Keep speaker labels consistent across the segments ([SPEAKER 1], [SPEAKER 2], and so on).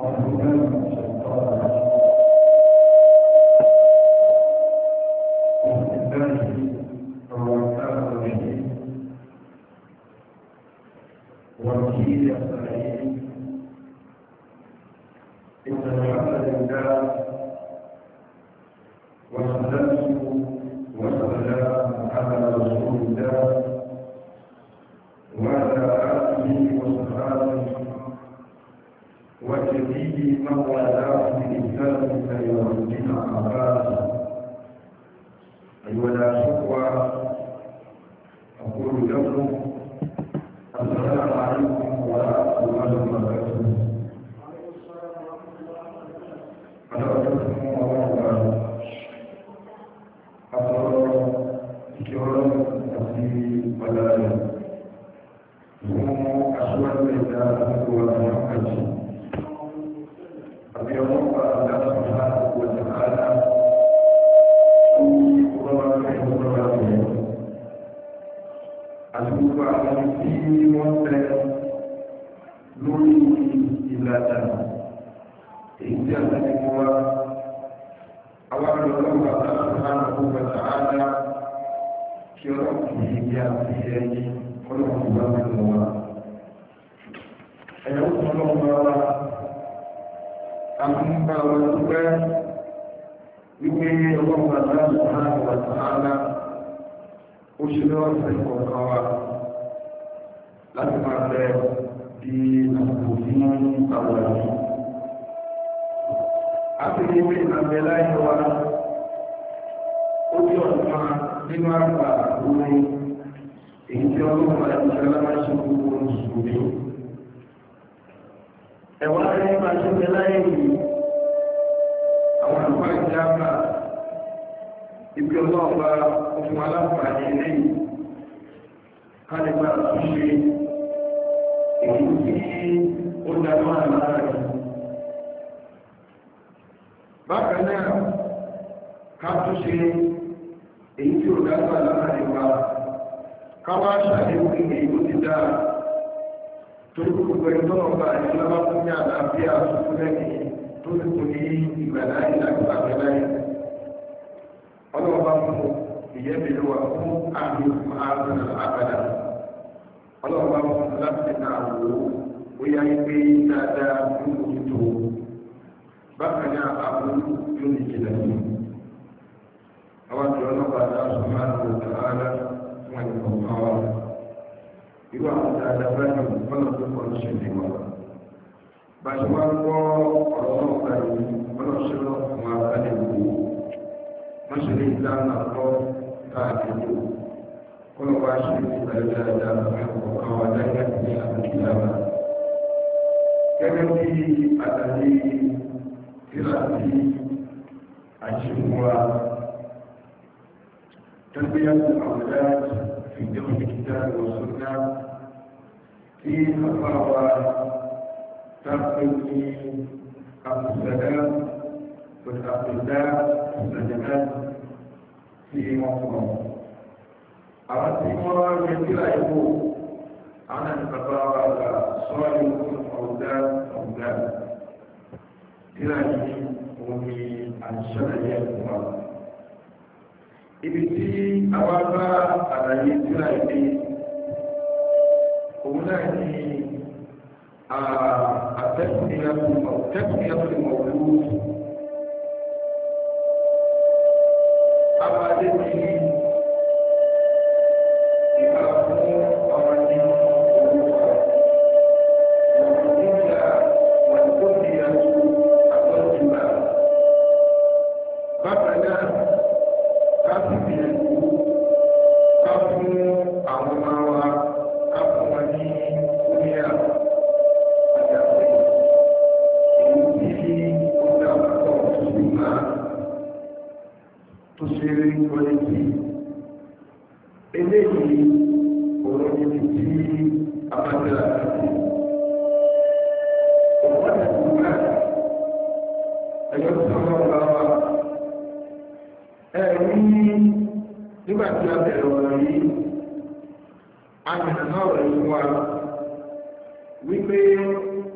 [SPEAKER 1] nígbà tí a bẹ̀rẹ̀ ọ̀rọ̀ yìí a yìnbọn náà rẹ̀ fún wa wípé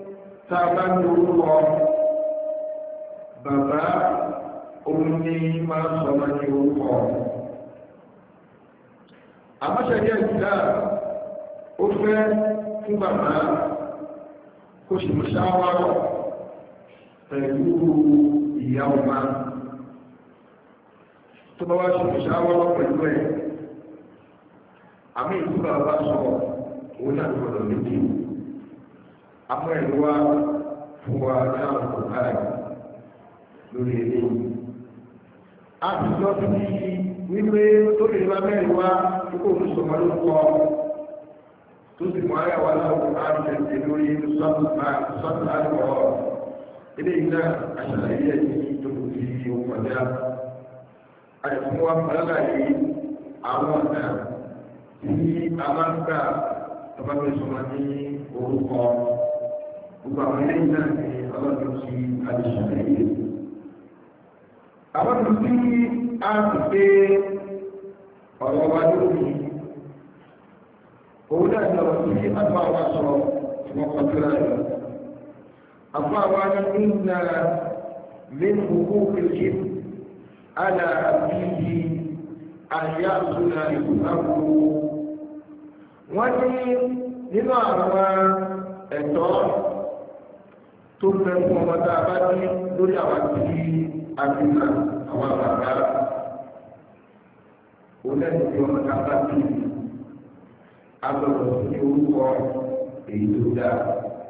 [SPEAKER 1] tá a bá ní orúkọ bàbá òun ní máa sọ ọmọ ní orúkọ. àmọ́ṣẹ́dí ẹ̀jìdá ó fẹ́ fún bàbá kó sì mú ṣáwárọ̀ pẹ̀lú ìyá ọmọ tó bá wá sì mú ṣáwárọ̀ pẹ̀lú ẹ̀ àmì ìlú bàbá sọ òun náà gbọdọ̀ méjì àmọ́ ẹ̀rọ wa fún wa náà kò kára lórí eléyìí. a ti sọ sí wípé tó lè bá mẹ́rin wá kókó olùsọ̀mọ ló kọ́ tó sì mọ ayé wa láwọn àrùn lórí sọ́tún àlùkò eléyìí náà àṣàlàyé ẹ̀ ní ìjókòó tí ó kọjá. a lè fún wa pàlàyé àwọn ọ̀nà tí a máa ń gbà tọ́ba fẹ́ sọ̀rọ̀ ní orúkọ gbogbo àwọn eléyìí náà ní ọlọ́dún tí a lè ṣàlàyé. àwọn tó tí a ti gbé ọ̀rọ̀ wa lórí òun náà ní ọ̀rọ̀ tí àbá wa sọ̀rọ̀ tí wọ́n kọ́ síra rẹ̀. àbá wa ní ìnà min huquqil ala abihi àyà àtúnà ìbùsàkó. wọ́n ní nínú àwọn ẹ̀tọ́ tó fẹ́ fún ọmọ tá a bá ní lórí àwọn tí a ti nà àwọn bàbá olóòtú tí ọmọ tá a bá bí agbọ̀dọ̀ ní orúkọ èyí tó dáa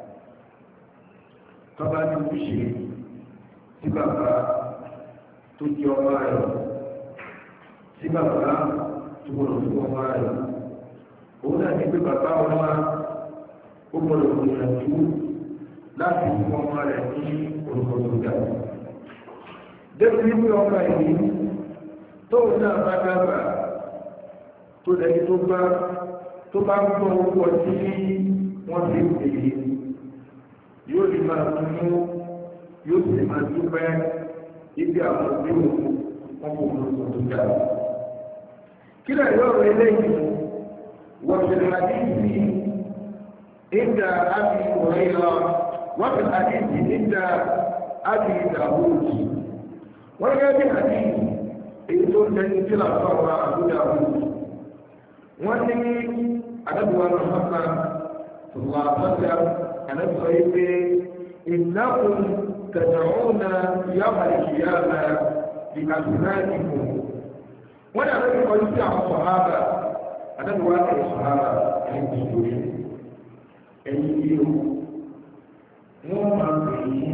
[SPEAKER 1] tọ́ba ní kùsì tí bàbá tó jẹ́ ọmọ rẹ̀ tí bàbá tó gbọdọ̀ fún ọmọ rẹ̀ òun náà ní pé bàbá ọmọ ó gbọdọ̀ gbìyànjú láti fún ọmọ rẹ̀ ní orúkọ tó ga. Débí wípé ọmọ yìí tóun náà bá dábàá tó lẹ́ni tó bá ń gbọ́ owó ọtí wọ́n ti ń pè é yóò lè máa túnú yóò sì máa dúpẹ́ ibi àwọn òbí òun wọn kò orúkọ tó ga. Kí lè yọ̀rọ̀ eléyìí wọ́n ti rà ní ìsìn عند أبي هريرة وفي الحديث عند أبي داود وفي الحديث يقول لك لا صار أبو داود وفي أنبوى محمد صلى الله عليه وسلم أنبوى إنكم تدعون يوم القيامة بأسمائكم وأنا أقول لك الصحابة أنبوى الصحابة المسلمين ẹ̀yìn tí ó wọ́n máa pè yí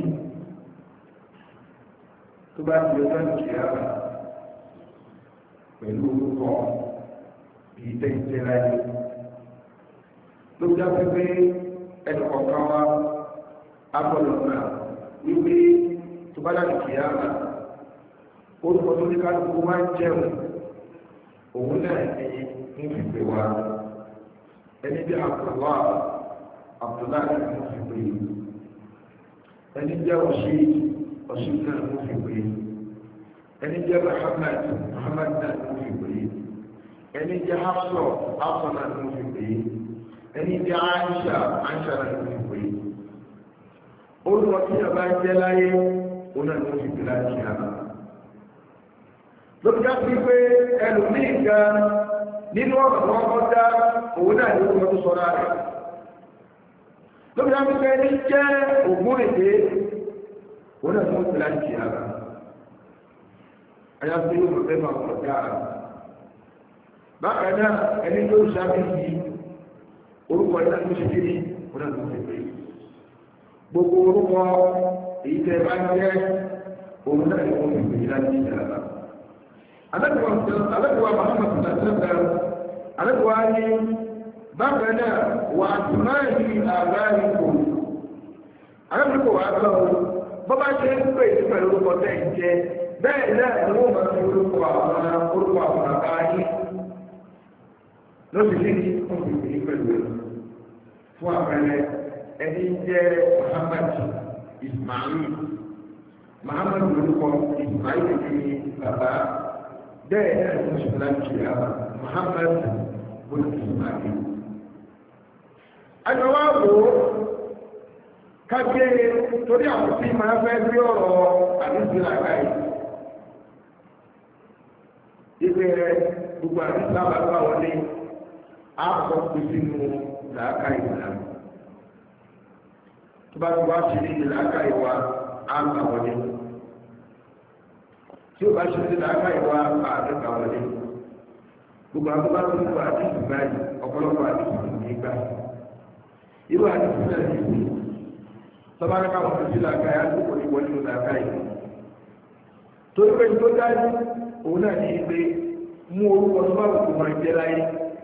[SPEAKER 1] tó bá ti ọjọ́ ìkìyàrá pẹ̀lú orúkọ ìtẹ́ìtẹ́ láyé ló já pé ẹnì kọ̀ọ̀kan wa agbọ́dọ̀ náà wípé tó bá dá ìkìyàrá orúkọ tó ní kálukú wá ń jẹun òun náà ní ń fi pè wá ẹni bí àkùrọ̀ Abdullahi Mufiqi ẹni jẹ́ ọ̀ṣì náà Mufiqi ẹni jẹ́ Muhammad náà Mufiqi ẹni jẹ́ Hafsa náà Mufiqi ẹni jẹ́ Aisha náà Mufiqi orúkọ tí a bá jẹ́ láyé òun náà Mufiqi láti àná lóbi já sí pé ẹlòmíì gan nínú ọ̀rọ̀ wọn kọ́ dá òun náà ní orúkọ tó sọ lára lóbi náà wípé ní jẹ́ ògùn èdè òun náà tó ń tẹ̀lé àti ara ayáfẹ́ yóò fẹ́ máa pọ̀ dáa bákan náà ẹni tó ń ṣàbíyí orúkọ ẹ̀dá tó ṣe kéde òun náà tó ń tẹ̀lé gbogbo orúkọ èyí tẹ́ bá jẹ́ òun náà tó ń tẹ̀lé láti ara alẹ́kùnwá Muhammad sallallahu alẹ́kùnwá ní bákan náà wà àtúmáàdì àgbáyé kò arábìnrin kò wá gbọ́ o bọ́ bá ṣe ń pè sí pẹ̀lú orúkọ tẹ̀ ń jẹ bẹ́ẹ̀ náà ni wọ́n máa fi orúkọ àwọn àbáyé lọ́sí ní ọ̀sìn pẹ̀lú ẹ̀ fún àpẹẹrẹ ẹni jẹ́ Muhammad orúkọ Ismail ní bàbá bẹ́ẹ̀ náà ni wọ́n ṣe láti ṣe Muhammad orúkọ Ismail. Àjọwáwò kágbé torí àwọn tí máa fẹ́ gbé ọ̀rọ̀ àdísì làákàyè ìgbé gbogbo àdísì lábàgbà wọlé àpọ̀ pé sínú làákàyè náà tó bá ti wá sí ní làákàyè wa àgbà wọlé tí ó bá ṣe ní làákàyè wa àgbà wọlé gbogbo àgbà tó ń gbọ́ àdísì báyìí ọ̀pọ̀lọpọ̀ àdísì nígbà irú àdísì náà ní ìwé tọ́ba ní káwọn tó ti làákàyè àdúgbò ní wọlé làákàyè torí pé tó dájú òun náà ní ìgbé mú orúkọ tó bá wùkú máa jẹ́ láyé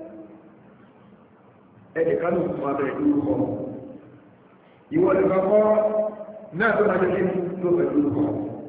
[SPEAKER 1] ẹnìkan ló fún abẹ́ ìlúkọ ìwọ lè kọ́kọ́ náà tó máa jẹ́ kí ló fẹ́ ìlúkọ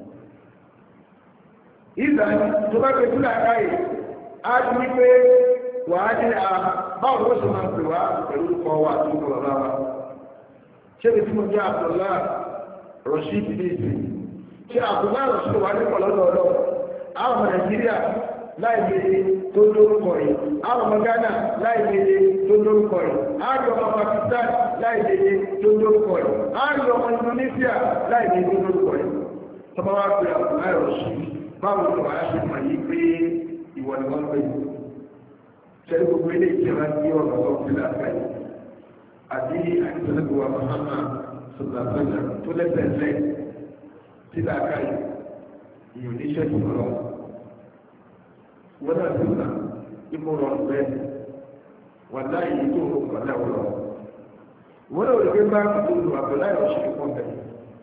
[SPEAKER 1] ìgbà tó bá pẹ̀lú làákàyè á ti ní pé wàá ní báwo ló ṣe máa pè wá pẹ̀lú orúkọ wa tó kọ bàbá wa ṣé ibi tí mo jẹ́ Abdullah Rasheed bíìsì ṣé Abdullah Rasheed wà ní pọ̀lọ́dọ̀ọ́dọ̀ àwọn ọmọ Nàìjíríà láìlédè tó lórúkọ yìí àwọn ọmọ Ghana láìlédè tó lórúkọ yìí àwọn ọmọ Pakistan láìlédè tó lórúkọ yìí àwọn ọmọ Indonesia láìlédè tó lórúkọ yìí tọ́ba wá pé Abdullah Rasheed báwo ni wàá ṣe mọ̀ yìí pé ìwọ ni wọ́n pè é ṣẹ́ni gbogbo ilé ìjọba ní ọ̀nà ọ̀gbìn àgbáyé àti àìsànlẹ́gbẹ̀wà Muhammad sọ̀tàfẹ́lá tó lẹ́sẹ̀ẹ́sẹ́ tí láàkáyì ìyò ní ṣẹ́jú lọ wọ́n náà sílá ipò rọ̀ bẹ́ẹ̀ wà láyé tó wọ́dá wọ́lọ́ wọ́n náà wọ́n gbé bá tó lù àbẹ̀láyé ọ̀ṣẹ́ pọ̀ bẹ́ẹ̀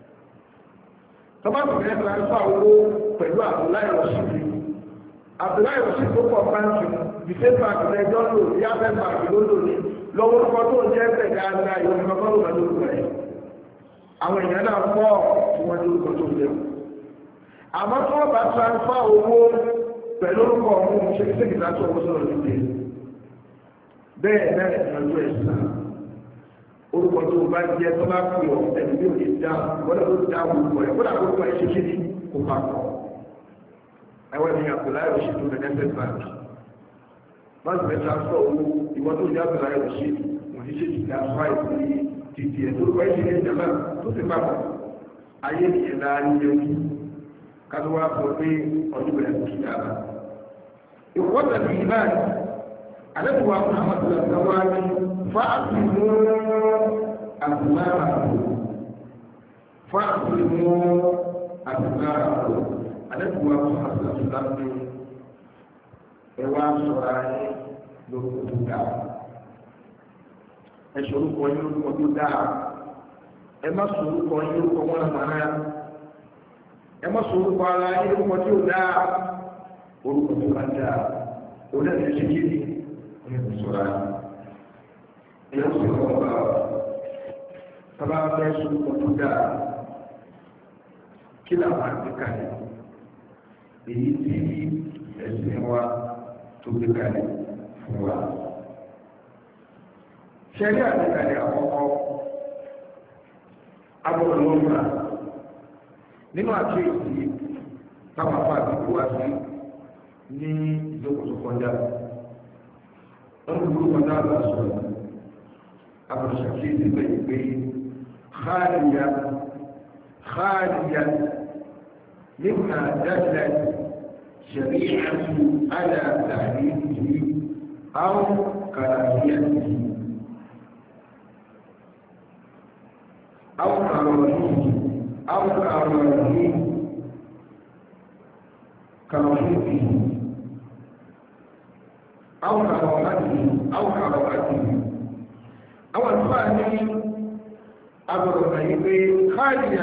[SPEAKER 1] tọ́bá bẹ̀rẹ̀ transfer owó pẹ̀lú àbẹ̀láyé ọ̀ṣẹ́ àbẹ̀láyé ọ̀ṣẹ́ tó pọ̀ báńkì bìtẹ́ báńkì lẹ́jọ́ lò yáfẹ́ báńkì ló lò ní lọ́wọ́ ọkọ̀ tó ń jẹ́ ẹgbẹ̀ dáadáa ìwọ̀n ìgbàgbọ́ ló lọ́dún rẹ̀ àwọn èèyàn náà pọ̀ tí wọ́n ní orúkọ tó lẹ̀ àmọ́ tó bá transfer owó pẹ̀lú orúkọ ọ̀hún ṣe kí sẹ́kì láti ọwọ́ sọ̀rọ̀ nílé bẹ́ẹ̀ náà ìrìnàjò ẹ̀sán orúkọ tó bá jẹ́ tó bá pè ọ́ ẹ̀mí ní òní dá wọ́n ló dá orúkọ ẹ̀ kódà orúkọ ẹ̀ ṣe kí ni kò bá kọ́ ẹ̀wọ̀n ni àpòláyọ̀ òṣèlú Nexus Bank wọ́n ti fẹ́ transfer owó ìwọ́n tó ní àpòláyọ̀ òṣèlú wọ́n ti ṣe ìdá five ní títí ẹ̀ tó rúkọ ẹ̀ ṣe ní ìjọba tó ti papọ̀ ayé nìyẹn náà ní ẹ̀kú kátó wá fọ pé ọdún bẹ̀rẹ̀ kí dára ìwọ́tà ní ìbáyìí àdẹ́kùwà fún àwọn àtìlẹ́sẹ̀ wá ní fáàtì mú àtìlára fáàtì mú àtìlára àdẹ́kùwà fún àtìlẹ́sẹ̀ láti ẹwà sọ̀rọ̀ ayé lórúkọ tó dáa ẹ sọ̀rọ̀kọ yín lórúkọ tó dáa ẹ má sọ̀rọ̀kọ yín lórúkọ wọn àmàlà ẹ má sọ̀rọ̀kọ ara yín lórúkọ tó dáa orúkọ tó bá dáa olóòtú ṣe kí ni oníkù sọ̀rọ̀ ayé ẹ sọ̀rọ̀ ọba tábà fẹ́ sọ̀rọ̀kọ tó dáa kí làwọn àti kàlẹ́ èyí tí ẹ̀sìn wa tó gbé kalẹ̀ fún wa. Ṣẹ́rí àtìkàlẹ̀ àkọ́kọ́ agbọ́dọ̀lọ́gbà nínú àkíyèsí táwọn afá àdúgbò wá sí ní ìjókòó kọjá. Wọ́n ti gbúrú kọjá lọ sọ̀rọ̀. Àbọ̀ṣàkíyèsí bẹ̀rẹ̀ pé خاليا مما دلت شريعة على تعليمه أو كراهيته أو كراهيه أو كراهيه كراهيته أو كراهته أو كراهته أو الثاني أمر خاليا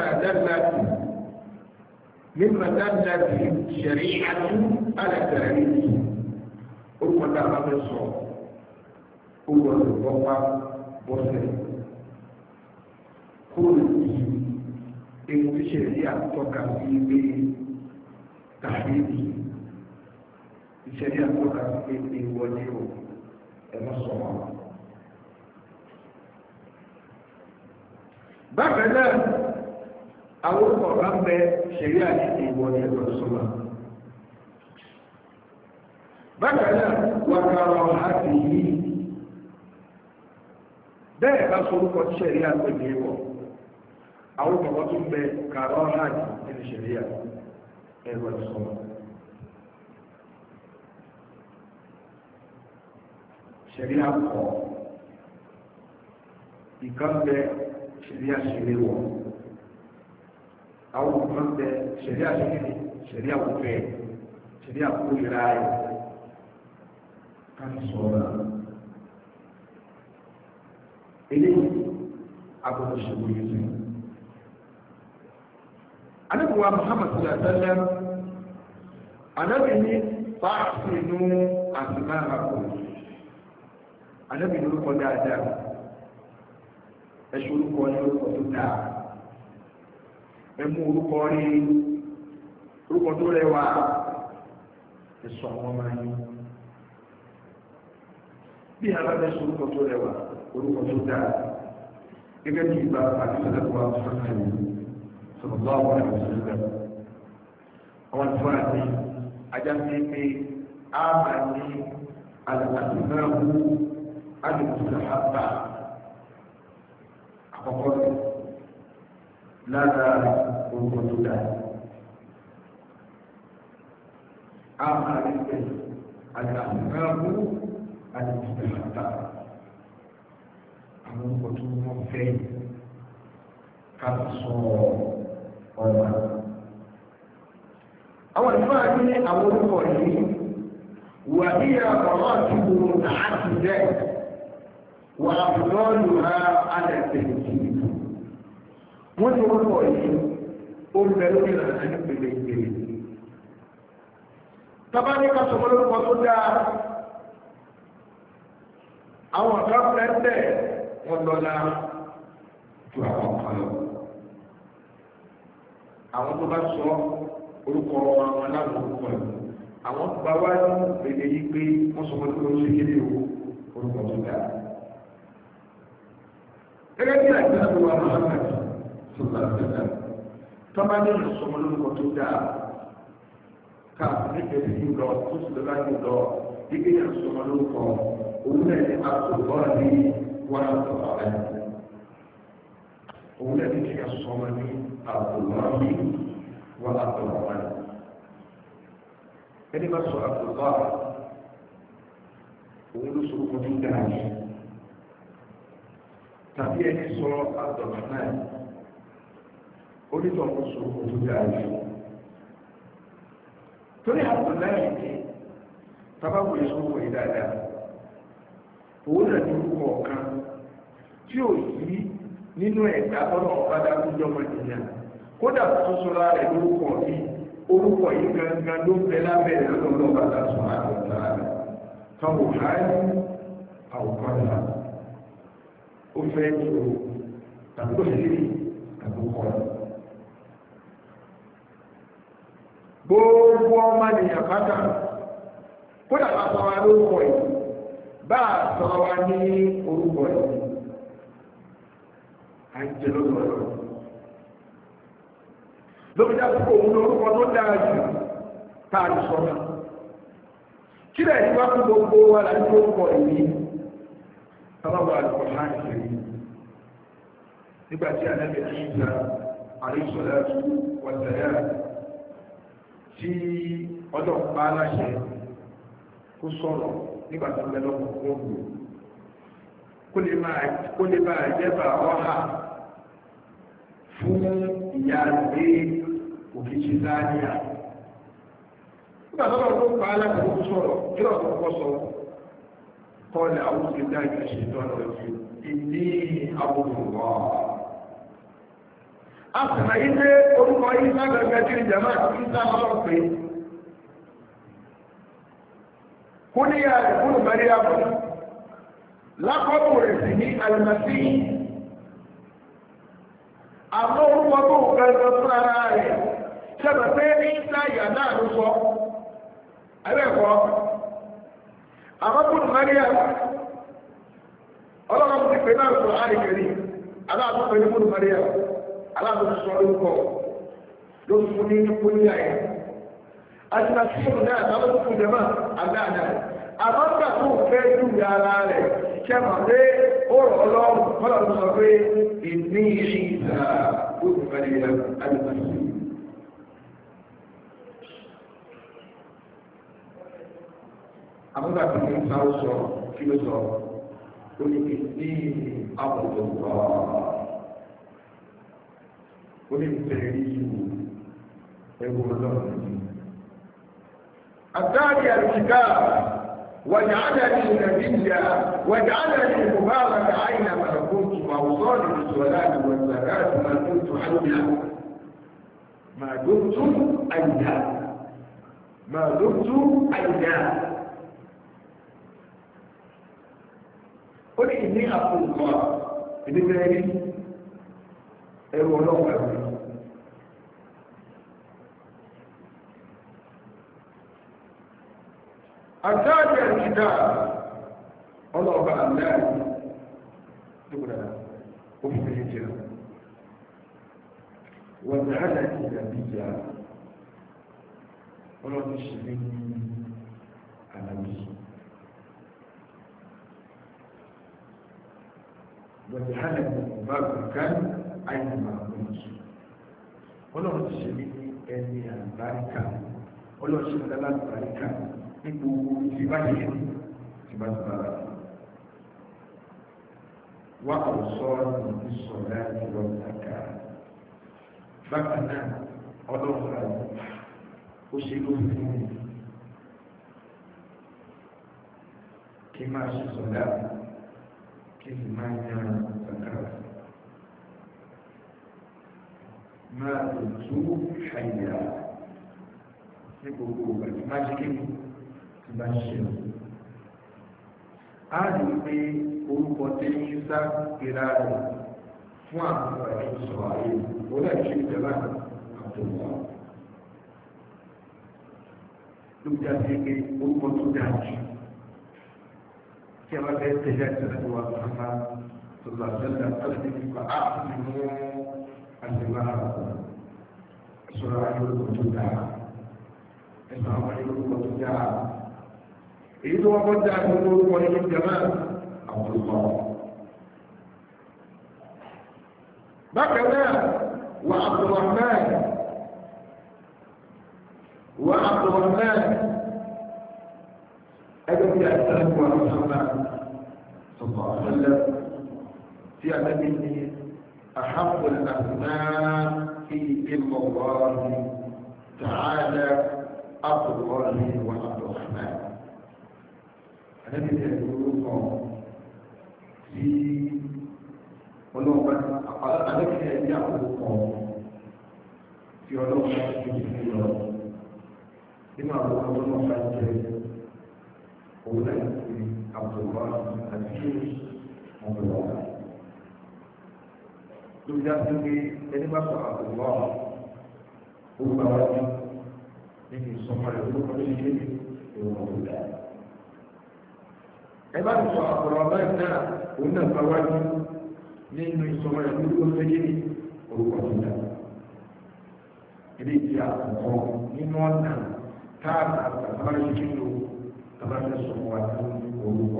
[SPEAKER 1] مما دلت شريعة على تعليمه orúkọ tá a bá fẹ́ sọ ó gbọ́dọ̀ bọ́pá bọ́sẹ̀ kó lè di ewu tí ṣẹlẹ̀ àtọ́ka sí pé tàbí ìṣẹ̀lẹ̀ àtọ́ka sí pé wọlé o ẹ̀mọ́ sọ wọn. bákan náà àwọn orúkọ bá ń bẹ ṣẹlẹ̀ àti ìwọlé ẹ̀mọ́ sọ́mọ́. bákanáà wàkàrọ̀ àti yìí bẹ́ẹ̀ bá sorúkọ tíṣẹ̀rí àpẹẹrẹ wọ̀ àwọn ọmọ tó ń bẹ kàrọ́ hàn nínú ṣẹ̀ríà ẹ̀rọ ìsọmọ ṣẹ̀ríà kọ̀ ìkan bẹ ṣẹ̀ríà ṣẹlẹ̀ wọ̀ àwọn ọmọ bẹ ṣẹ̀ríà ṣẹlẹ̀ ṣẹ̀ríà wọ̀fẹ́ ṣẹ̀ríà kórìíra ẹ̀ ká sọ̀rọ̀ eléyìí agbọ́dọ̀ ṣèwò yìí sí. Ànábì Muhammad sallallahu alaihi wasallam Ànábì ní fásinú asma'akum. Ànábì ní orúkọ dáadáa ẹ̀ṣọ́ orúkọ ní orúkọ tó dáa ẹmú orúkọ rí orúkọ tó rẹwà ẹ̀ṣọ́ àwọn ọmọ yìí bí alábẹ́sọ orúkọ tó rẹwà orúkọ tó dáa gẹ́gẹ́ bí ìgbà àti ìṣẹ̀lẹ̀kọ́ àfúnṣẹ́ sallallahu alaihi wasallam àwọn ìfọ́ àti ajá sí pé a máa ní alàtìmáwú alìmùsàhábà àkọ́kọ́ rẹ̀ lára orúkọ tó dáa a máa rí pé alàtìmáwú alìmùsàhábà àwọn orúkọ tó wọ́n fẹ́ ká sọ ọ̀rọ̀ àwọn ìfọ́ àti ní àwọn orúkọ yìí wà ní ọ̀rọ̀ àti gbogbo àti jẹ́ wà lọ́ọ̀lù ha alẹ́sẹ̀ ìjìnlẹ̀ wọ́n ti orúkọ yìí ó ń bẹ lórí ìlànà ní pèlè ìpèlè tọ́bá ní ká sọ orúkọ tó dáa àwọn ọ̀gá pẹ́ẹ́tẹ̀ wọ́n lọ́la ju àwọn kan lọ àwọn tó bá sọ orúkọ àwọn aláwọ̀ orúkọ ẹ̀ àwọn tó bá wá ní èdè yìí pé wọ́n sọ wọn tó ṣe kéde orúkọ tó dáa gẹ́gẹ́ bí àìsàn àti wà Muhammad sọ̀rọ̀ àtẹ̀dá tó bá ní ìsọmọ lórúkọ tó dáa ká nífẹ̀ẹ́ sí lọ tó sì lọ́la yìí lọ gẹ́gẹ́ bí ìsọmọ lórúkọ òun náà ní àtòkọ́ ní wàhálà sọ̀rọ̀ rẹ̀ òun náà ní kí a sọmọ ní Abdullahi wa Abdurrahman ẹni bá sọ Abdullahi òun ló sọ orúkọ tó dáa yìí tàbí ẹni sọ Abdurrahman onítọ̀ kó sọ orúkọ tó dáa yìí torí Abdullahi ní tábàbò ìṣòwò yìí dáadáa òun náà ní orúkọ kan tí ò yí nínú ẹ̀dá tọ́nà ọ̀padà kújọ́ mọ́tìyàn kódà tó sọ́ra rẹ̀ lórúkọ yìí orúkọ yìí gangan ló bẹ lábẹ́ ìrọ̀lọ́lọ́ bàtà sọ àdọ̀tà rẹ̀ fáwọn òhàáyí àwòkọ́lá ó fẹ́ ní o tàbí ó sì rí àbúkọ́ rẹ̀ gbogbo ọmọ nìyàn pátá kódà bá sọ wa lórúkọ yìí bá sọ wa ní orúkọ yìí àìjẹ́ lọ́dọ̀ọ́dọ̀ lóbìdá púpọ̀ òun lórúkọ tó dáa jù táàrí sọ́nà kí lẹ̀ ní wá fún gbogbo wa láti lórúkọ ìní sábàbà àlùkọ̀ọ́há ìṣẹ̀rí nígbàtí ànábì Ìsá àríṣọ́láàtú wàtàyà tí ọjọ́ pa aláṣẹ kó sọ̀rọ̀ nígbàtí mẹ́lọ́pọ̀ gbogbo kó lè máa jẹ́bà ọ́hà fún ìyá rẹ̀ òkìṣì sáàdìyà nígbà tó lọ́wọ́ tó pa alákòókò sọ̀rọ̀ kí ọ̀pọ̀ kọ́ sọ kọ́lẹ̀ àwọn òṣèlú ìṣètò ọ̀nà ìfẹ́ ìní àbúrò a sì máa yí pé orúkọ yìí sáàgbẹ̀gbẹ̀ tí ìjàmá àti ìsáàmọ́ pé kó ní ìyá rẹ̀ fún ìmọ̀rí àbọ̀ lákọ́bù rẹ̀ sì ní alìmọ̀sí àwọn orúkọ tó gbẹ̀gbẹ̀ fún ara rẹ̀ ṣẹ́bẹ̀ pé ní ìsáyà náà ló sọ ẹgbẹ̀kọ́ àkọ́kùn Maria ọlọ́run ti pè náà sọ àríkẹ̀rí aláàtúnpẹ̀ ní fún Maria aláàtúnpẹ̀ sọ lórúkọ ló fún ní kúnyà ẹ̀ àti àṣíkò náà tàbí fún jẹmọ́ àdáadáa àmọ́gbà tó fẹ́ jù ara rẹ̀ kẹmọ̀ pé ó rọ̀ ọlọ́run kọ́lá ló sọ pé ìní ìṣìṣà ó ti fẹ́ lè àdìsí. àbúgbà tí mo ń sá ó sọ kí ló sọ ó ní ìní àbùdó wà ó ní ìtẹ̀lé ìwò ẹ̀wọ̀n ọlọ́run ní. àtàrí àlùkìkà وجعلني نبيا وجعلني مبارك اينما كنت واوصاني بالصلاه والزكاه ما دمت حيا ما دمت حيا قل اني اقول الله بذكري ايوه أتاك الكتاب الله بقى الله تقول أنا وفي الهجرة وجعلني نبيا ولا تشركني النبي وجعلني مباركا أينما كنت ولا تشركني أني البركة ولا تشركني البركة nígbò ìbáṣe ìbáṣepára wá àwòsọ ìsọ̀rọ̀ ìwọ ìtàkà bákan náà ọlọ́run àti ó ṣe ló fi mú kí máa ṣe sọ̀dá kí sì máa yan ìtàkà máa lè tú ṣàyà ní gbogbo ìgbà tí máa ṣe kéwì bá ṣe lọ. A rí pé orúkọ tí ń sá ìra rẹ̀ fún àwọn ẹ̀rọ sọ̀rọ̀ ayé ó lè ṣe ìjọba àtọ̀wọ́. Ló bí a ti pé orúkọ tó dáa jù. Tí a bá fẹ́ tẹ̀lé àtẹ̀lẹ́ wa sọ́nà sọ̀rọ̀ àtẹ̀lẹ́ àtẹ̀lẹ́ nípa áàpù mú àtẹ̀lẹ́ àwọn sọ̀rọ̀ ayé orúkọ tó dáa. Ẹ̀sọ̀ àwọn ayé orúkọ tó dáa. èyí tó wọ́n kọ́ jẹ́ àgbẹ̀wò orúkọ nínú jẹ́mọ́ àwọn olùkọ́. bákan náà wà Abdulrahman ẹgbẹ́ bí àìsàn wà lọ́sọ̀nà sọ̀tọ̀ àfẹ́lẹ́ tí a lẹ́bi ní àhàbọ̀ àgbà في علم الله تعالى عبد الله وعبد الرحمن. الذي يقول في ولو الذي يقول في ولو لما هو ولو أولئك عبد الله العزيز عبد الله. Lórí àtúngbé ẹni bá sọ àbúrò ó gbà wájú nínú ìsọmọ rẹ̀ ló kọjú ilé ìwọ̀n òwúlẹ̀. Ẹ bá sọ àbúrò ọba ìdá òun náà gbà wájú nínú ìsọmọ rẹ̀ ló kọjú ilé orúkọ tó dá. Ilé ìdí àkọ́kọ́ nínú ọ̀nà káàkiri àtàbárí kílò tàbárí sọmọ wa ní orúkọ.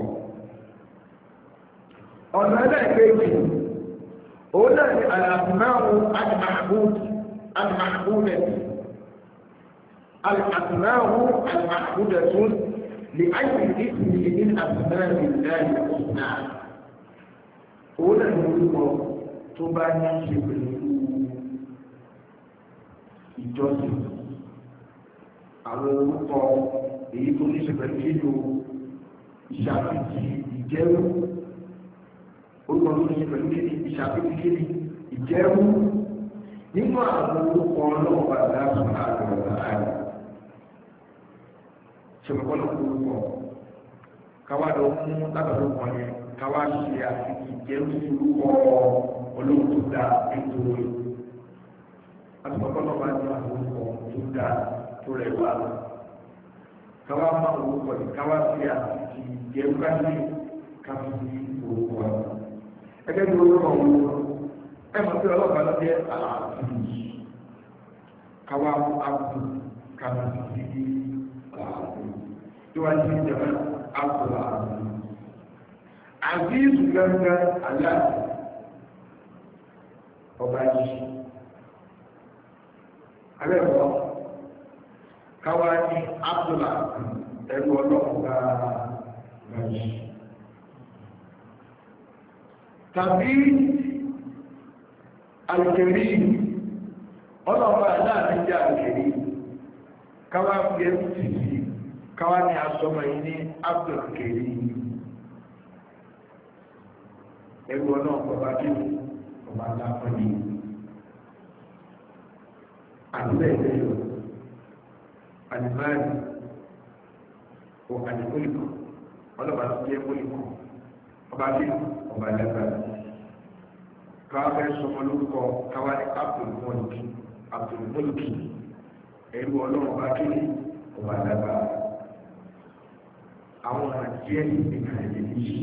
[SPEAKER 1] Ọ̀nà ẹlẹ́ẹ̀kejì هنا الأسماء المحمودة لأي اسم من أسماء الله الحسنى. هنا نقول تباني شبه ìjọsìn àwọn orúkọ èyí tó ní ṣe pẹ̀lú kílò ìṣàfihàn ìjẹ́rú orúkọ tó ní pẹ̀lú kí ìṣàfihàn ìjẹ́rú nínú àwọn orúkọ ọlọ́ọ̀bà láàrín àgbàlagbà ààrẹ ṣẹ̀mọ̀kọ́lọ̀ orúkọ káwá lọ mú lábàlú kan yẹn káwá ṣe àfihàn ìjẹ́rú sí orúkọ olóhùn tó dá ètò rẹ̀ àtùmọ̀kọ́lọ̀ bá ní àwọn orúkọ tó dá tó rẹ̀ wá káwá má orúkọ yìí káwá ṣe àfihàn ìjẹ́rú káfíńsì orúkọ rẹ̀. Ẹgbẹ́ tí ó rọ̀ wọ́n ẹmọ̀ tí ọlọ́pàá lọ jẹ́ àlàáfíì káwà ápù kàmàtì sí àlàáfíì tí wá sí ìjọba ápù àlàáfíì. àzíìsù gángan aláàbò ọba yìí alẹ́kọ̀ọ́ káwá ní Abdullah ẹrú ọlọ́run bá yìí tàbí alùkèrí ọlọ́ọ̀bá láàrin jẹ́ alùkèrí káwá fi ẹrú tìsí káwá ní asọ́mọ yìí ní Abdulkèrí ẹrú ọlọ́run bá kí ọba aláfọ́ ní àdúrà ìlẹ́yọ̀ àdìmáàdì ò àdìmọ́lìkọ̀ ọlọ́ba tó jẹ́ mọ́lìkọ̀ ọba kí ọba ẹlẹ́gbẹ̀rẹ̀ káwá fẹ́ sọmọ lórúkọ káwá ní Abdulmọ́lìkì ẹrú ọlọ́run bá kí ọba ẹlẹ́gbẹ̀rẹ̀ àwọn àjẹ́ ìgbìmọ̀ ẹ̀yẹ yìí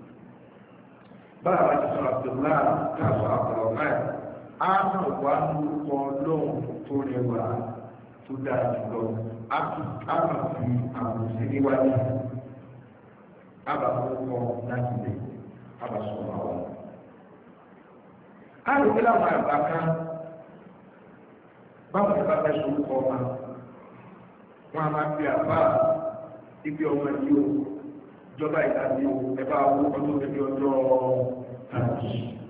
[SPEAKER 1] báwa ti sọ Abdullahi káàbọ̀ Abdullahi á náà wá lórúkọ ọlọ́run tó rẹwà tó dáa jùlọ á máa fi àwòsí níwájú abàkókò láti lè abàsọ̀rọ̀ àwọn. Àrùn láwọn àgbà kan báwọn ìbá fẹ́ sorúkọ ọmọ wọn a máa fi àbá ibi ọmọ yìí o ìjọba ìdájí o ẹ̀bá owó ọdún ẹbí ọjọ́ tàbí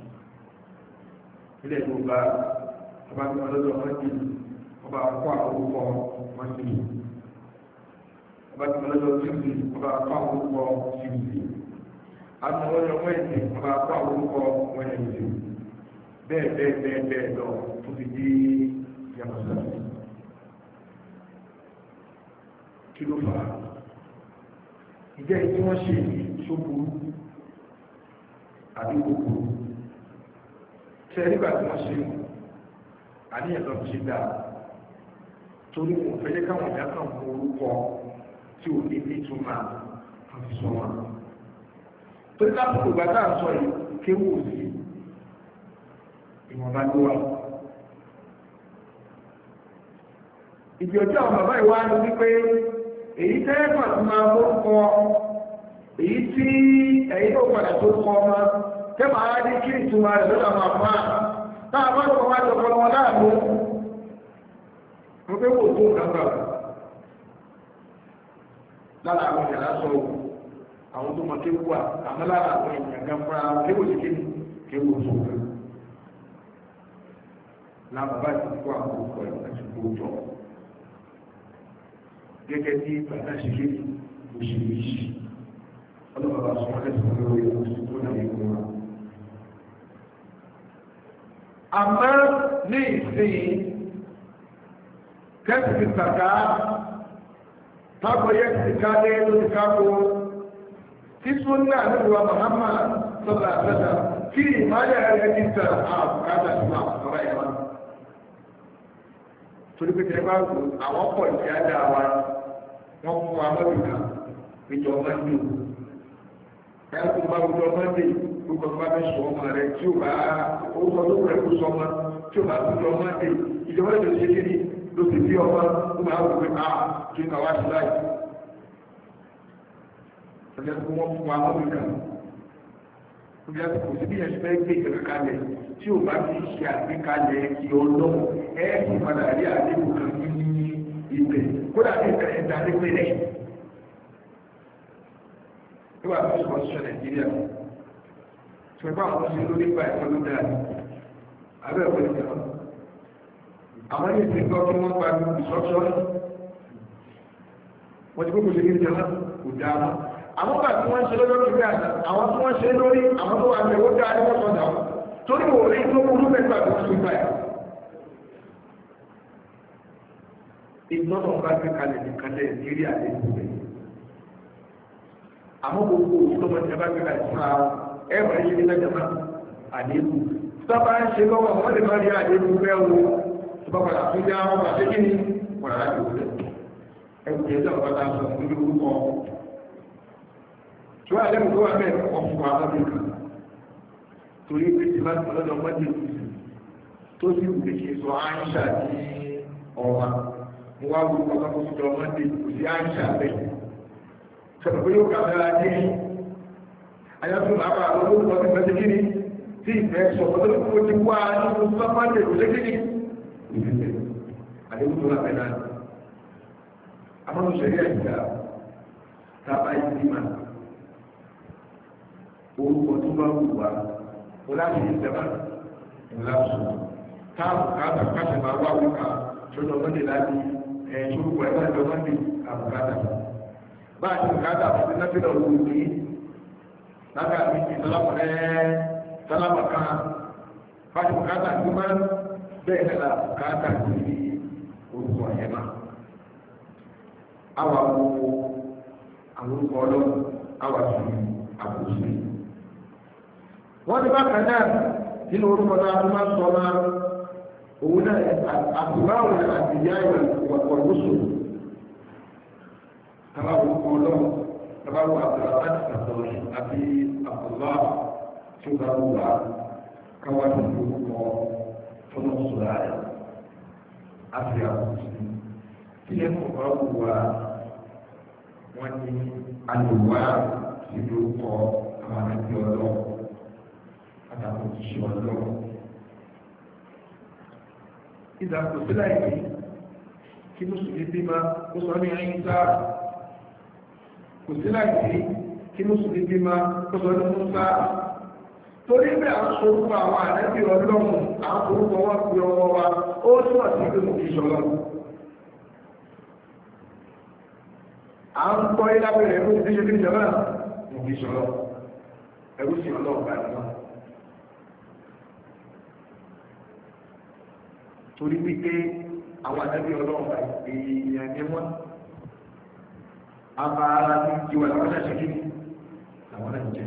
[SPEAKER 1] ilẹ̀ Yorùbá ọba tí wọn lọ́dọ̀ wọn dì ọba kó àkókò wọn dì ọba tí wọn lọ́dọ̀ tìbí ọba kó àkókò tìbí àmọ́ ọjọ́ wẹ́ẹ̀dì ọba kó àkókò wẹ́ẹ̀dì bẹ́ẹ̀ lọ tó fi di yàtọ̀ kí ló fà á ìjẹ́ tí wọ́n ṣe ṣókùrú àbí kòkòrò ṣe nígbà tí wọ́n ṣe àníyàn lọ ṣe dáa torí wọn fẹ́ káwọn ìyá kan mú orúkọ tí ò ní ní túmọ̀ àti sọ wọn torí lápapọ̀ ìgbà tá à ń sọ yìí kéwò sí ìwọ̀nba ló wà ìdí ọjọ́ àwọn bàbá ìwà ni wípé èyí tẹ́ pàtó máa mórúkọ èyí tí ẹ̀yìn tó padà tó kọ ọmọ tẹ́ máa ní kí ìtumọ̀ rẹ̀ lọ́dọ̀ àwọn àpá táà bá lọ́wọ́ wá jọ pọ̀lọ́wọ́ láàmú mo fẹ́ wò tó gbàgbà lára àwọn ìyàrá sọ àwọn tó mọ kéwù wà àmọ́ lára àwọn èèyàn gan fúnra kéwù sí kéwù tó gbà láwọn bá ti kó àwọn orúkọ ẹ̀ láti kó jọ gẹ́gẹ́ bí bàtà ṣe kéde òṣèlú yìí ọlọ́pàá sọ wọ́n lẹ́sìn lórí tó náà yẹ kó wọn. àmọ́ ní ìsìn kẹ́sì tàkà tábọ̀yẹ́ ti ká lé lórí káko tí súnà nílùú Muhammad sọ́dà àtẹ́dà kí ìmáyà rẹ̀ ti tẹ̀ àbùkátà ìgbà ọ̀rọ̀ ẹ̀wọ̀n. torí pé tẹ́lẹ̀ bá wù àwọn pọ̀ ìdí ajá wa wọ́n fún wa mọ́bì kan ìjọ mọ́ndé ẹ̀yà tó bá wùjọ mọ́ndé gbogbo ọba bẹ́ sọ ọmọ rẹ̀ tí ó bá orúkọ tó rẹ̀ kó sọ ọmọ tí ó bá wùjọ mọ́ndé ìjọba ìjọ ṣe kéde ló ti bí ọmọ ó máa wù pé kí n kà wá sí láì ọjọ́ tó wọ́n fún wa mọ́bì kan ọjọ́ tó kò sí bí ẹ̀ṣẹ́ fẹ́ gbé ìgbà kalẹ̀ tí ó bá fi ṣe àgbékalẹ̀ kí ọlọ́run ẹ̀ẹ́sì padà rí àdébù kan ní ibẹ̀ kódà ní ìtẹ̀ ẹ̀dá nípínlẹ̀ nígbà tó ṣe kọ́síṣọ́ Nàìjíríà tí wọ́n bá wọn ṣe lórí ìgbà ẹ̀kọ́ ló dáa ní abẹ́ ẹ̀kọ́ ìjọba àwọn ní ìsìn gbọ́ kí wọ́n gba ìṣọ́ṣọ́ wọ́n ti gbogbo ṣe kí ìjọba kò dáa mọ́ àwọn gbà tí wọ́n ṣe lọ́jọ́ ìgbà àwọn tí wọ́n ṣe lórí àwọn tó wà ní ẹ̀wọ́ dáa ní wọ́n sọ̀dà torí wò rí tó kúrú mẹ́gbà tó ṣe gbà ẹ̀. ìtọ́nà bá gbé kalẹ̀ nìkan Nàìjíríà lè gbé. àmọ́ gbogbo ìtọ́nà tí a bá gbé kalẹ̀ fún ara ẹ̀ wà ní ṣe lẹ́jọ́ náà àdébù. sábà ń ṣe lọ́wọ́ wọ́n lè má rí àdébù bẹ́ẹ̀ wo tó bá padà fún já wọn pàṣẹ kí ni wọ́n rà láti wọlé. ẹ̀kú jẹ́ sọ̀rọ̀ bá sọ fún mi lórúkọ. tí wọ́n àlẹ́ mi tó wà bẹ́ẹ̀ kọ́ fún wa lọ́dún kan torí pé tí máa tọ́lọ́dọ̀ mọ́dé tó sì wù lè ṣe sọ àìṣà ní ọ̀wà mo wá wù ọmọ tó sọ mọ́dé kò sí àìṣà bẹ́ẹ̀ sọ̀rọ̀ pé yóò kàmẹ́ra dé ayọ́tún lábàá olóògbé ọdún ìfẹ́ kíni tí ìfẹ́ sọ̀rọ̀ tó kó ti wá nínú sápáńdé ìfẹ́ kíni ìfẹ́ àdéhùn tó lábẹ́ náà àmọ́ ìṣẹ̀lẹ̀ ẹ̀dá tábà yìí mà orúkọ tó bá wù wá ó láti ìjọba ìlàsùn táàbù káàtà káṣẹ̀ máa wá wíkà ṣọ́jọ́ mọ́ndé láti ṣorúkọ ẹ̀fọ́ ìjọ mọ́ndé àbùkátà bá a ti bùkátà fún ti náfẹ́ lọ́wọ́ ní lága méjì sálámà kan bá a ti bùkátà ní máa bẹ́ẹ̀ nílà bùkátà sí orúkọ ẹ̀yẹ máa àwa wo àwọn orúkọ ọlọ́run àwa sí àbòsí wọ́n ti bákan náà nínú orúkọ náà tó máa ń sọ máa òun náà àtìmáwò àti ìyá ìwà lóṣù tàbá orúkọ ọlọ́run tàbá wo àbúrò àti àbúrò tí ó bá wù wá káwá ní orúkọ fọlọ́ sọ̀rọ̀ rẹ̀ àti àbòsí tí ẹ̀ kọ̀ bá wù wá wọ́n ní àlùwá ìlú kọ àwọn àti ọlọ́run àtàkùn òṣìṣẹ́ ọlọ́run. ìdàpọ̀ sílẹ̀ yìí kí mùsùlùmí bí máa kó sọ ní ẹ̀yìn sáà kò sílẹ̀ yìí kí mùsùlùmí bí máa kó sọ ní Mùsá torí bí à ń sorúkọ àwọn àrẹ́bí ọlọ́run à ń forúkọ wọn fi ọwọ́ wa ó túmọ̀ sí pé mo kì í sọlọ. à ń kọ́ ilé abẹ́rẹ́ ẹ̀rú ìdíje kí ni jọba mo kì í sọlọ ẹ̀rú sí ọlọ́run bá ní wọn. torí wípé àwọn àdábí ọlọ́run èèyàn ní wọ́n abára ní ìwà làwọn náà ṣe kíni làwọn náà jẹ́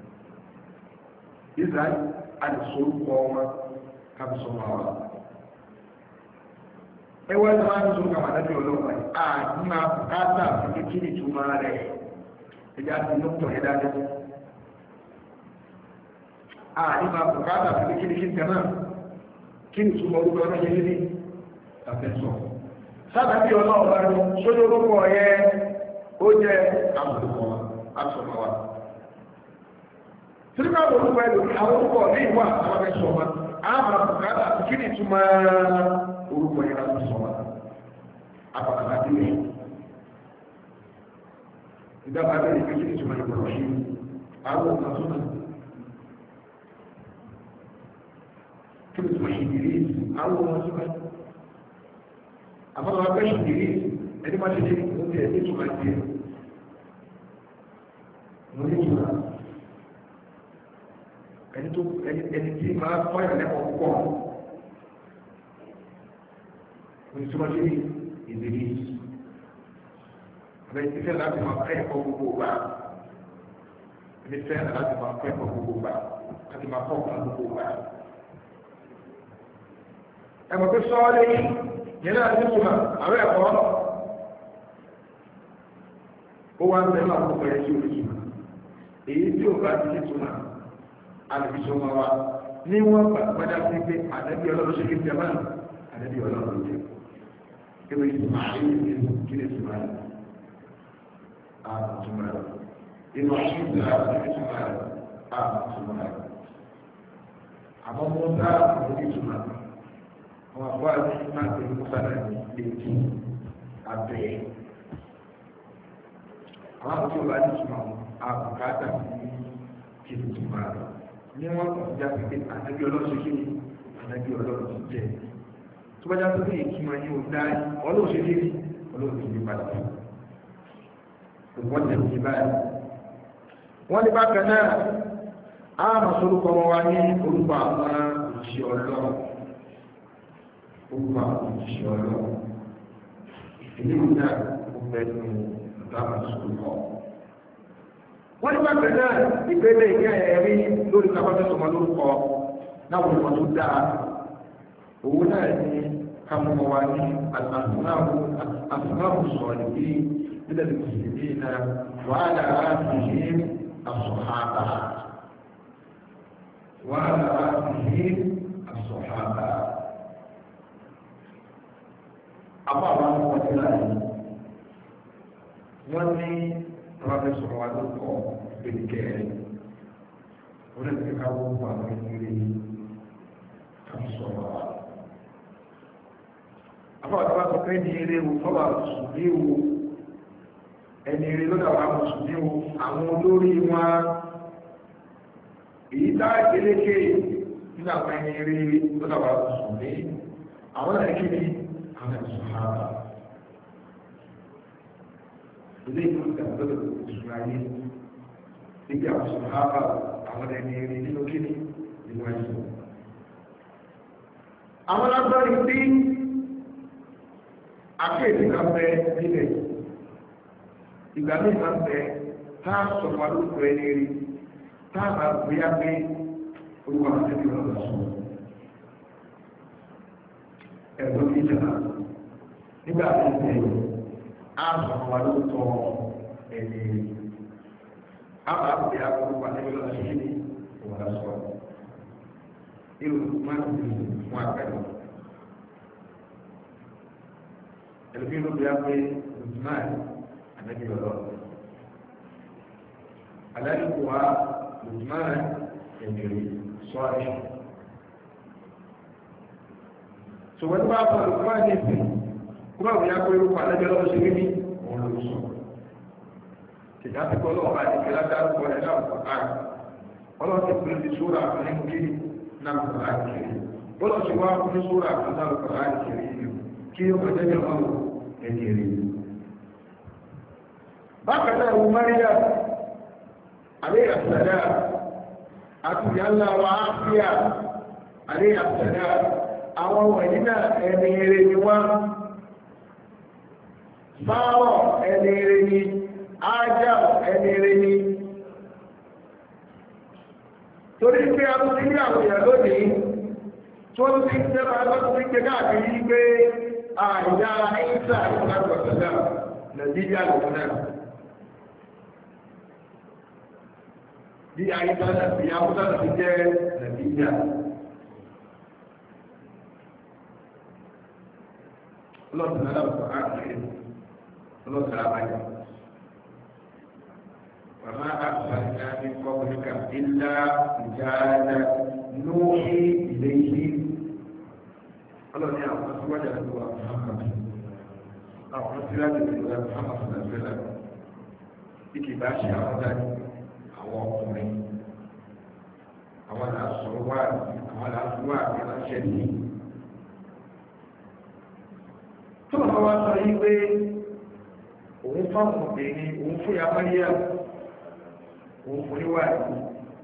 [SPEAKER 1] Israel àdìsórúkọ wọn kábísọ́mọ́ wa ẹwà tí wọ́n á ní sórúkọ àwọn àdábí ọlọ́run àti máa bùkátà fún kíni túmọ̀ rẹ̀ ẹja ti ní tọ̀ ẹ̀dá dẹ́ àti máa bùkátà fún kíni kan náà kí ni túnmọ̀ orúkọ ọ̀rọ̀ yẹn ní àfẹ́sọ̀ sábà bí ọlọ́run bá ní sójú orúkọ yẹ ó jẹ́ àbùkọ àtọ̀mọ̀wá tí wọ́n bá orúkọ ẹ̀ lórí àwọn orúkọ ní ìwà àwọn afẹ́sọ̀ wọn àwọn àbùkátà kí ni túnmọ̀ orúkọ yẹn àfẹ́sọ̀ wọn àbàkàtà bí rẹ̀ ìdábàá bẹ́ẹ̀ ni kí ni túnmọ̀ ìgbọ̀rọ̀ yìí àwọn ọmọ tó náà kí ló tó ṣìdìrí àwọn ọmọ tó bá àbáwọn abẹ́ ṣìdìrí ẹni máa ṣe ṣe ó ti ẹ̀dí tó máa jẹ mo ní ìgbà ẹni tí máa fọ́yà lẹ́kọ̀ọ́ púpọ̀ mo ní tó máa ṣe ní ìdírí àbẹ́ ti fẹ́ láti máa kẹ́ ẹ̀kọ́ gbogbo gbà ẹni fẹ́ láti máa kẹ́ ẹ̀kọ́ gbogbo gbà láti máa kọ́ ọ̀kan gbogbo gbà ẹ̀mọ̀ tó sọ́ọ́lé yẹn náà ní túnmà àwọn ẹ̀kọ́ ó wá ń tẹ́lá àkókò ẹ̀ tí ó rí èyí tí ó bá ti ní túnmà alìbíṣọ́ máa wá ní wọ́n gbàgbádá sí pé àdẹ́bí ọlọ́run ṣe kí n jẹmọ́ àdẹ́bí ọlọ́run jẹ ewé ìsìnmáàlì kí ni ìsìnmáàlì àtúnmọ̀ inú àṣìṣe àti ìsìnmáàlì àtúnmọ̀ àmọ́ mọ́ sáà àti ìsìnmáàlì àwọn àbọ̀ àti máa ń tẹ̀lé mọ́sálà ní létí abẹ́ àwọn àbọ̀ tí ó bá ní ìtumọ̀ àbùkátà ní kí ní ìtumọ̀ rẹ̀ ní wọ́n kàn já pé ànábì ọlọ́run kí ni ànábì ọlọ́run ti jẹ́ tó bá já pé kí èkí máa ní o dá ọlọ́run ṣe kí ni ọlọ́run ti ní padà wọ́n tẹ̀lé ní báyìí wọ́n ní bákan náà á máa sorúkọ wọn wá ní orúkọ àwọn òṣìṣẹ́ ọlọ́run orúkọ àwọn òṣìṣẹ́ ọlọ́run ìdílé náà ó fẹ́ nu ìdáhùn sórúkọ. wọ́n ní bákan náà ìgbélé ìyá ẹ̀rí lórí kábàtà sọmọ lórúkọ láwọn olùkọ́ tó dáa òun náà ní kámọ́mọ́ wa ní àtúnáwó sọ̀rọ̀ bí nílẹ̀ mùsùlùmí náà wàhálà àfihàn àsọ̀hábà wàhálà àfihàn àsọ̀hábà. Apa àwọn ọmọ tí láàyè wọ́n ní rọ́bì sọ̀rọ̀ wa ló kọ́ pèlìkẹ́ wọ́n lè fi káwọ́ fún àwọn ìrírí kan sọ̀rọ̀ wa. Afọ́wọ́ tó bá sọ pé ní eré wo fọ́wọ́ mùsùlùmí wo ẹni eré lọ́dọ̀ àwọn mùsùlùmí wo àwọn olórí wọn èyí tá ìgbélékè nínú àwọn ẹni eré lọ́dọ̀ àwọn mùsùlùmí àwọn náà kí ni àwọn ìsọ̀hábà ilé ìlú ìdàgbàsókè ìṣúra yé níbi àwọn ìsọ̀hábà àwọn ẹni eré nínú kí ni nínú ẹ̀sùn. Àwọn lágbárí tí akéèdè kan bẹ nílẹ̀ ìgbà míì máa ń bẹ tá a sọ wà lóko ẹni rí tá a máa gbéyà pé olúwa àti ẹbí ọ̀rọ̀ sọ ẹ̀gbọ́n mi jẹ̀dá nígbà tí ń bẹ a sọ wà lóko ẹni rí a máa gbéyà pé olúwa àti ẹbí ọ̀rọ̀ sọ ní ọ̀rọ̀ sọ irú máa ń bẹ fún àgbẹ̀dọ̀. Ẹlòmíì ló bí a pé Lùtùmáì ànábì ọ̀rọ̀. Àdáyébò wa Lùtùmáì ẹ̀mìrì sọ́ọ̀rì. Ṣùgbọ́n tí wọ́n á fọ Lùtùmáì ní ìsìn, kó bá wùyá pé orúkọ àdájọ́ lọ́wọ́ ṣe rí òun ló sọ. Ìjà ti kọ́ lọ́wọ́ bá ìdíkẹ́ ládàrúkọ ẹ̀ náà kọ̀ áì. Ọlọ́run ti pèsè sóra àfẹ́lẹ́mú kiri náà kọ̀ áì kiri. Bọ́lá ti wá fún sóra àfẹ́lẹ́mú náà kọ̀ áì kiri yìí. Kí ó kọjá jẹ́ ọmọ ẹni rí. Bákan náà wù Máríyà, àlẹ́ àṣàdá, àti ìyáńlá wa Áfíà, àlẹ́ àṣàdá, àwọn wọ̀nyí náà ẹni rí ni wá. Báwọ̀ ẹni rí ni, Ájá ẹni rí ni. Torí pé a tún ní àwọn èèyàn lónìí, tó ti ń tẹ́lá lọ́tún ní káàkiri pé àìyá ìsà ìsàkọ̀sọ̀lá nàìjíríà lòun náà. Bí àìsà àti àwùjọ ti jẹ́ nàìjíríà. Ọlọ́sìn aláwọ̀ àkìrí, ọlọ́sìn àbájá. Wàmá àgbàjá ní kọ́kùnríkà ilá ìjáàdá lórí ilé yìí. Ọlọ́ni àwọn aṣíwájú àti wà Muhammad. Àwọn aṣíwájú àti wà Muhammad nàìjíríà. Bí kì bá ṣe àwọn dájú, àwọn ọkùnrin. Àwọn àṣọ̀rọ̀ wà, àwọn àṣọ̀rọ̀ àti ránṣẹ́ ní. Tó bàbá wa sọ yí pé òun fáwọn obìnrin, òun fún ya Máríyà, òun fún níwà yìí.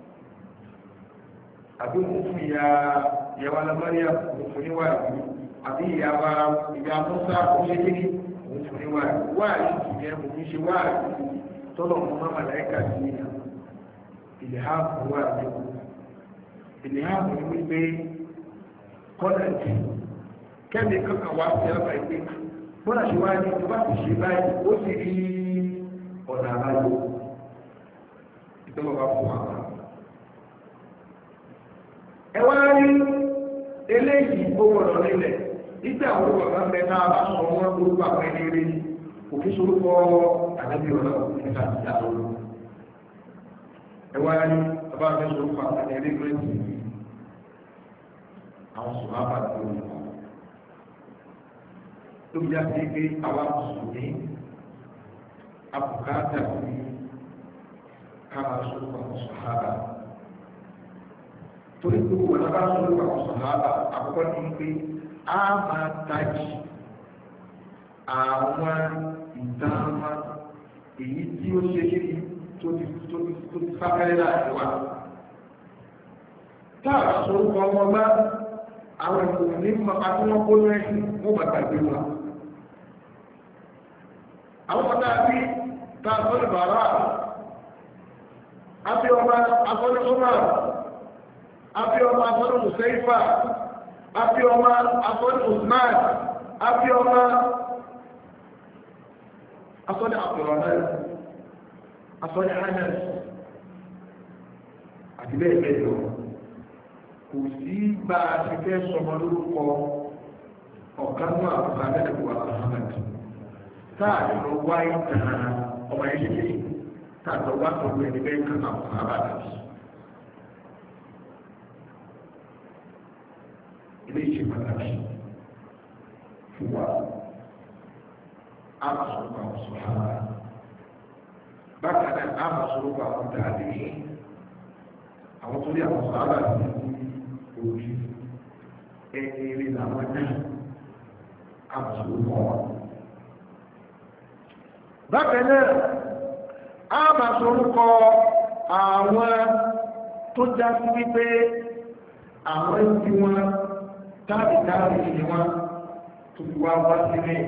[SPEAKER 1] Àbí òun fún ìyàwó alámáríà òun fún níwà yìí. Àbí ìyá Mùsá òun ṣe kí ni òun fún níwà yìí. Wà yìí kì í yẹ òun ṣe wà yìí tọ́lọ̀ mọ́ máma láìka sí ìlẹ̀hàmù wà ní. Ìlẹ̀hàmù ni wípé kọ́nà jù kẹ́mi kankan wá sí ọ̀bà ìpè. Bọ́lá ṣe wá ní tó bá ti ṣe báyìí ó sì rí ọ̀nà àbáyọ. Ìtọ́wọ́ bá fún wa. Ẹ wá rí eléyìí ó gbọ́dọ̀ nílẹ̀ nígbà àwọn bàbá ń bẹ náà bá sọ wọn lórúkọ àwọn ẹni rí òfin sorúkọ àdábì ọ̀nà nígbà tí a lọ. Ẹ wá rí bàbá mi sorúkọ àwọn ẹni rí lórí àwọn sọ̀rọ̀ àbàdì lórí wọn. Ló bí jáde pé àwa mùsùlùmí àbùkátà sí ká máa sorúkọ àwọn sọ̀rọ̀ torí pé wọn bá sọ̀rọ̀ àwọn sọ̀hábà àkọ́kọ́ ní pé a máa tají àwọn ìdáhùn èyí tí ó ṣe kí tó ti sáfẹ́rẹ́ láti wá. Táà sọ̀rọ̀ ọmọ bá àwọn ìgbòho ní mọ̀pá tí wọ́n kó lẹ́yìn wọ́n bá gbàgbé wa. Àwọn ọmọ náà bí ta sọ́lẹ̀ bàrà àti ọmọ asọ́lẹ̀ ọmọ àfi ọmọ asọ́lẹ̀ Musaifa àfi ọmọ asọ́lẹ̀ Usman àfi ọmọ asọ́lẹ̀ Abdurrahman asọ́lẹ̀ Anas àti bẹ́ẹ̀ bẹ́ẹ̀ lọ. Kò sí bá a ti fẹ́ sọmọ lórúkọ ọ̀kan náà àbúrò abẹ́lẹ̀kọ̀ Muhammad táà lọ wá ìtàn ọmọ ẹ̀ṣẹ̀ táà lọ wá pẹ̀lú ẹni bẹ́ẹ̀ kan náà fún abàdàbí. ilé ìṣe pàtàkì fún wa á máa sọ̀rọ̀ àwọn sọ̀rọ̀ bákan náà á máa sọ̀rọ̀ àwọn tàbí àwọn tó rí àwọn sọ̀rọ̀ ní ojú ẹni rí làwọn náà á máa sọ̀rọ̀ wọn. bákan náà á máa sọ̀rọ̀ àwọn tó já sí wípé àwọn tí wọn táàbì ni wọn tó fi wá sílẹ̀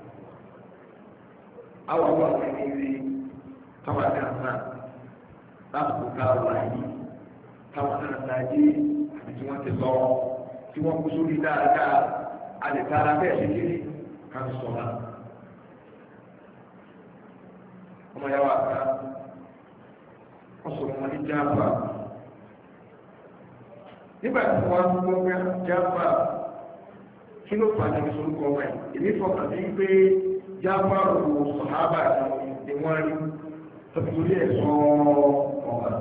[SPEAKER 1] àwọn àwọn ẹni rí táwọn àdáńsá láàbò káwà yìí táwọn àdáńsá yìí àti tí wọ́n ti lọ tí wọ́n kú sórí dáadáa àlèkára bẹ́ẹ̀ ṣe kéré ká ń sọ̀rọ̀ ọmọ yàrá àká wọ́n sọ̀rọ̀ wọn ní jáfà nígbà tí wọ́n ń gbọ́ pé jáfà kí ló fà ní ìṣòro ọmọ ẹ̀ èmi fọkàn sí pé jáfà òwò sọ̀hábà ni wọ́n rí tọ́tùrí ẹ̀ sọ ọ̀gá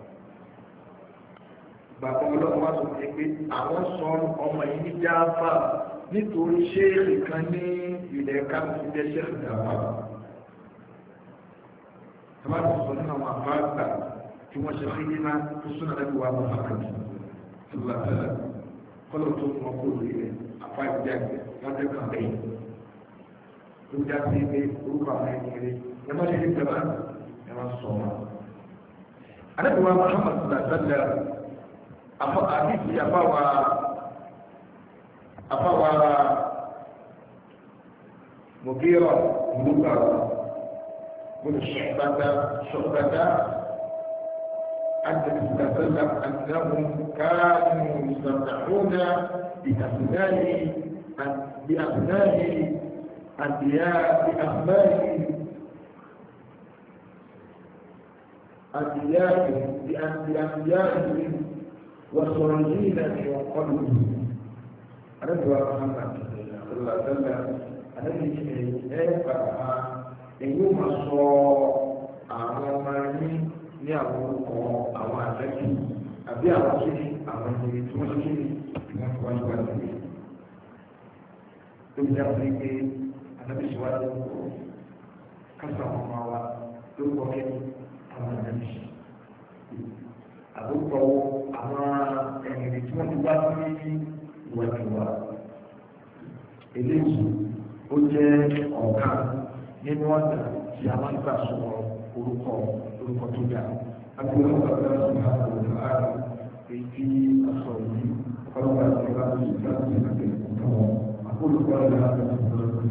[SPEAKER 1] bàbá ọlọ́pàá wá sọ pé àwọn sọ ọmọ yìí ní jáfà nítorí ṣéèkì kan ní ilẹ̀ káàkiri jẹ́ ṣéèkì jáfà tọ́wọ́ ti sọ nínú àwọn àbáàgbà tí wọ́n ṣe fi níná tó súnà lẹ́nu wa Muhammad sallallahu kọ́lọ̀ tó mú ọkọ̀ lórí rẹ̀ àfa ìjà wọ́n tẹ́ kàn lẹ́yìn tó já sí ilé orúkọ àwọn ẹni rẹ̀ ẹ má ṣe ní tẹ̀lá ẹ má sọ wọn. Ànábì wa Muhammad sallallahu afọ àdìsí afáwa Mughira ìlúgbà من شعبة أن تتكلم أنهم كانوا يستمتعون بأبناء أنبيائهم والصالحين من قبلهم. النبي محمد صلى الله عليه وسلم النبي èyí ó máa sọ àwọn ọmọ ẹni ní àwọn orúkọ àwọn àtẹ́kì àbí àwọn kíni àwọn ìwé tí wọ́n ṣe kíni tí wọ́n fi wájú wá sí i. tó bí dáhùn pé anábìsíwájú kásá àwọn ọmọ wa ló kọ́ kẹ́ni àwọn àtẹ́kì àbúkọ àwọn ẹ̀yìn tí wọ́n ti wá sí ìwájú wa. eléyìí ó jẹ́ ọ̀gá nínú ọ̀nà tí a máa ń gbà sọ orúkọ tó dá. Agbóhùn ọ̀gá ọ̀gá ọ̀gá ààrẹ èyí tí a sọ yìí ọlọ́pàá ti bá ti ìgbà tí a ti ń tọ́ wọn. Agbóhùn ọ̀gá ọ̀gá ọ̀gá